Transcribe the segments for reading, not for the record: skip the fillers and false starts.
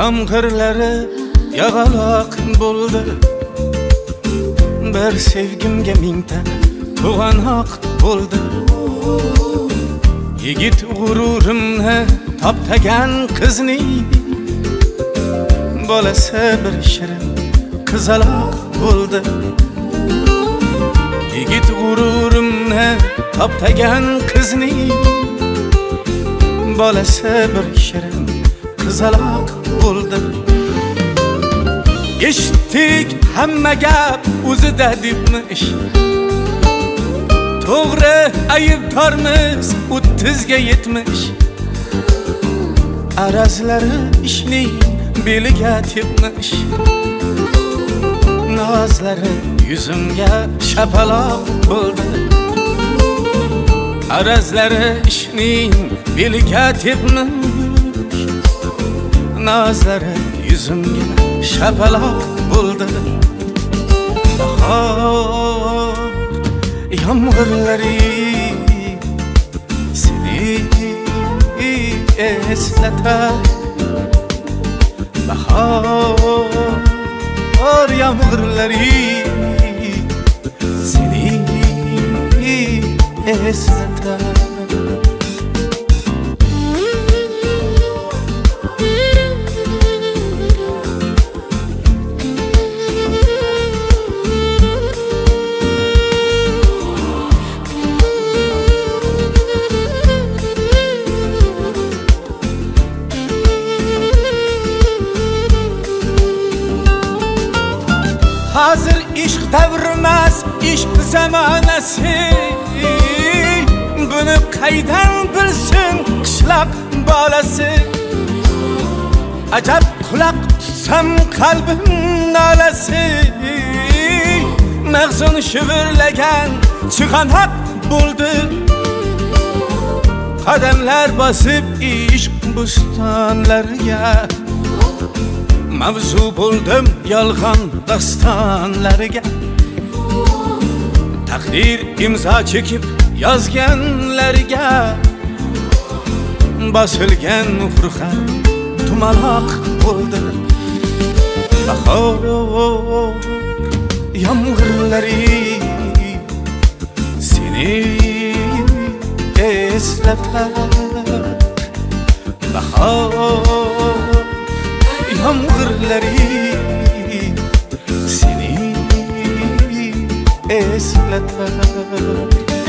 Yomg'irlari yog'aloq bo'ldi. Bir sevgimga mingta to'g'anoq bo'ldi. Yigit g'ururimni toptagan qizning bolasi bir shirin qizaloq bo'ldi. Yigit g'ururimni toptagan qizning bolasi bir shirin qizaloq bo'ldi. Eshitdik hamma gap o'zida debmish. To'g'ri aybdormiz 30ga yetmish. Arazlari ishning beliga tepmish. Nozlari yuzimga shapaloq bo'ldi. Arazlari ishning beliga tepmish. Nozlari yuzimga shapaloq bo'ldi. Bahor yomg'irlari seni eslatar. Bahor yomg'irlari seni eslatar. Hazır ishq davrimas, ishq zamonasi. Buni qaydan bilsin qishloq bolasi. Ajab quloq tutsam qalbim nolasi. Mag'zun shivirlagan chig'anoq bo'ldi. Qadamlar bosib ishq bustonlariga mavzu bo'ldim yolg'on dostonlariga. Taqdir imzo chekib yozganlariga bosilgan muhrxat tumaloq bo'ldi. Bahor yomg'irlari seni eslatar. Bahor yomg'irlari seni eslatar.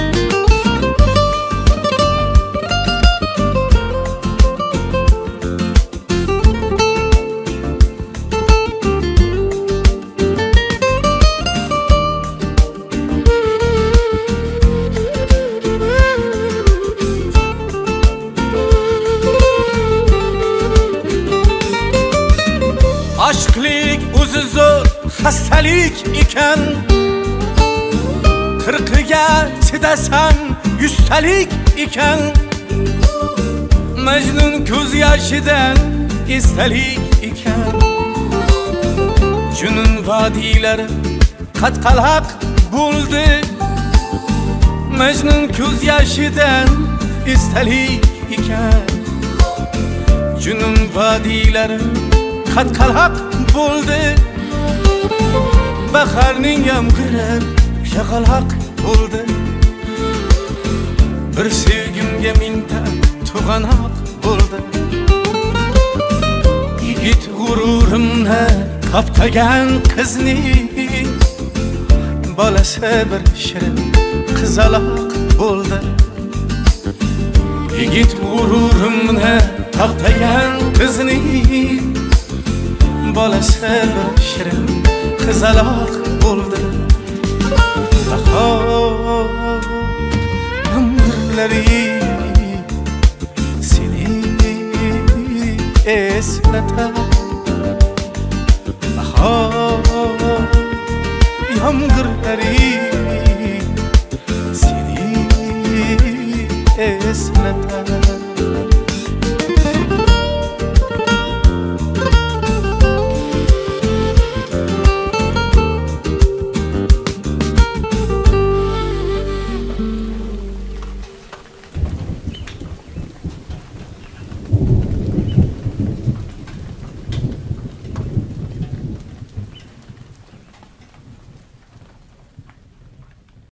Aşklik o'zi zo'r xastalik ekan. 40ga chidasam 100talik ekan. Majnun ko'z yoshidan esdalik ekan. Junun vodiylari qatqaloq bo'ldi. Majnun ko'z yoshidan esdalik ekan. Junun vodiylari qatqaloq bo'ldi. Bahorning yomg'iri yog'aloq bo'ldi. Bir sevgimga mingta to'g'anoq bo'ldi. Yigit g'ururimni toptagan qizning bolasi bir shirin qizaloq bo'ldi. Yigit g'ururimni toptagan qizning bolasi bir shirin qizaloq bo'ldi. Bahor yomg'irlari seni eslatar. Bahor yomg'irlari seni eslatar.